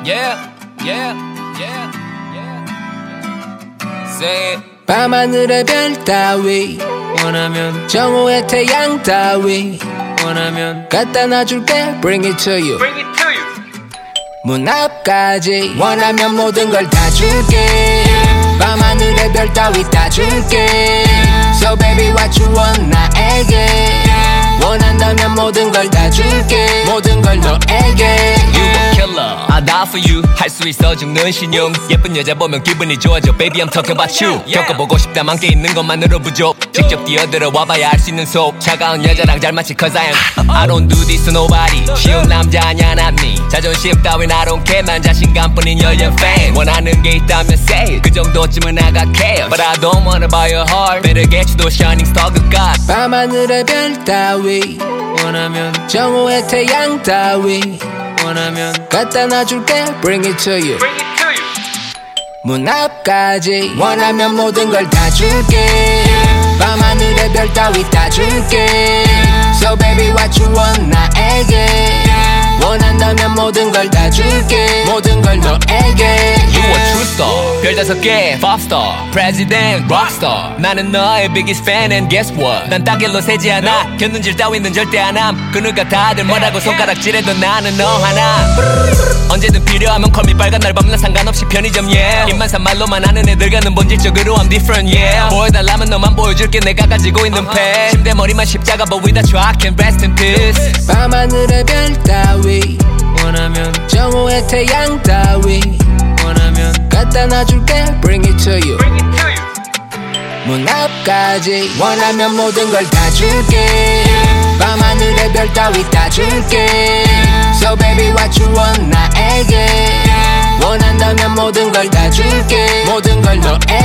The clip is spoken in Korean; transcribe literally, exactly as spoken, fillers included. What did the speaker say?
yeah, yeah, yeah, yeah. Say it. 밤하늘의 별 따위 원하면 정오의 태양 따위 원하면 갖다 놔줄게 Bring it to you, Bring it to you. 문 앞까지 원하면 모든 걸 다 줄게 밤하늘의 별 따위 다 줄게 So baby what you want 나에게 원한다면 모든 걸 다 줄게 모든 걸 너에게 You a killer, I die for you. 할 수 있어 죽는 신용. 예쁜 여자 보면 기분이 좋아져. Baby I'm talking about you. 겪어보고 싶다 함께 있는 것만으로 부족. 직접 뛰어들어 와봐야 알 수 있는 속. 차가운 여자랑 잘 맞지 cause I am I don't do this to nobody. 쉬운 남자 아냐 not me. 자존심 따윈 I don't care. 난 자신감뿐인 여연 fan. 원하는 게 있다면 say it. 그 정도쯤은 I got care. But I don't wanna buy your heart. Better get you to a shining star good God. 밤하늘의 별 따위 원하면 정오의 태양 따위 원하면 갖다 놔줄게 Bring it to you, Bring it to you. 문 앞까지 원하면 모든 걸 다 줄게 밤하늘의 별 따위 다 줄게 So baby what you want 나에게 원한다면 모든 걸 다 줄게 모든 걸 너에게 You a true star 별 다섯 개 pop star president rock star 나는 너의 biggest fan and guess what 난 따길로 세지 않아 견눈질 따위는 절대 안 함 그누가 다들 뭐라고 손가락질해도 나는 너 하나 언제든 필요하면 call me 빨간 날 밤낮 상관없이 편의점 yeah 입만 산 말로만 하는 애들과는 본질적으로 I'm different yeah 보여달라면 너만 보여줄게 내가 가지고 있는 팩 침대 머리만 십자가 but without you I can rest in peace 밤하늘의 별 따위 원하면 정오의 태양 따위 원하면 갖다 놔줄게 Bring it to you, Bring it to you. 문 앞까지 원하면 모든 걸 다 줄게 밤하늘의 별 따위 다 줄게 So baby what you want 나에게 원한다면 모든 걸 다 줄게 모든 걸 너에게